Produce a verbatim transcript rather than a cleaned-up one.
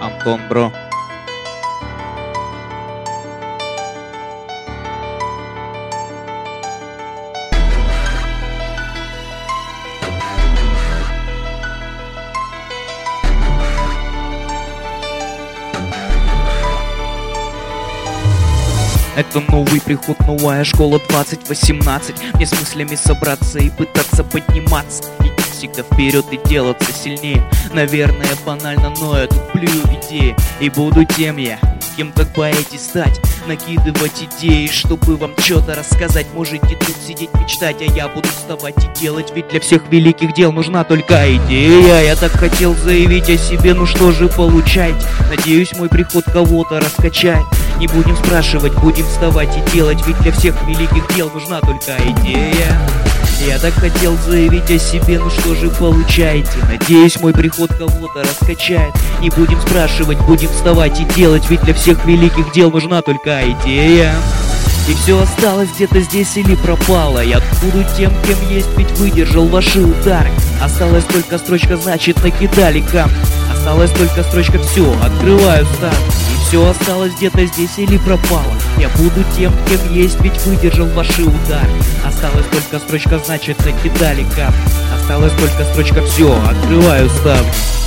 Антон, бро. Это новый приход, новая школа двадцать восемнадцать. Мне с мыслями собраться и пытаться подниматься, идти всегда вперед и делаться сильнее. Наверное, банально, но я туплю идеи. И буду тем я, кем как по эти стать. Накидывать идеи, чтобы вам что-то рассказать. Можете тут сидеть, мечтать, а я буду вставать и делать. Ведь для всех великих дел нужна только идея. Я так хотел заявить о себе, ну что же получайте. Надеюсь, мой приход кого-то раскачает. Не будем спрашивать, будем вставать и делать. Ведь для всех великих дел нужна только идея. Я так хотел заявить о себе, ну что же получаете. Надеюсь, мой приход кого-то раскачает. Не будем спрашивать, будем вставать и делать. Ведь для всех великих дел нужна только идея. И все осталось где-то здесь или пропало. Я буду тем, кем есть, ведь выдержал ваши удары. Осталась только строчка, значит накидали камни. Осталась только строчка, все, открываю старт. И все осталось где-то здесь или пропало. Я буду тем, кем есть, ведь выдержал ваши удары. Осталась только строчка, значит накидали камни. Осталась только строчка, все, открываю ставни.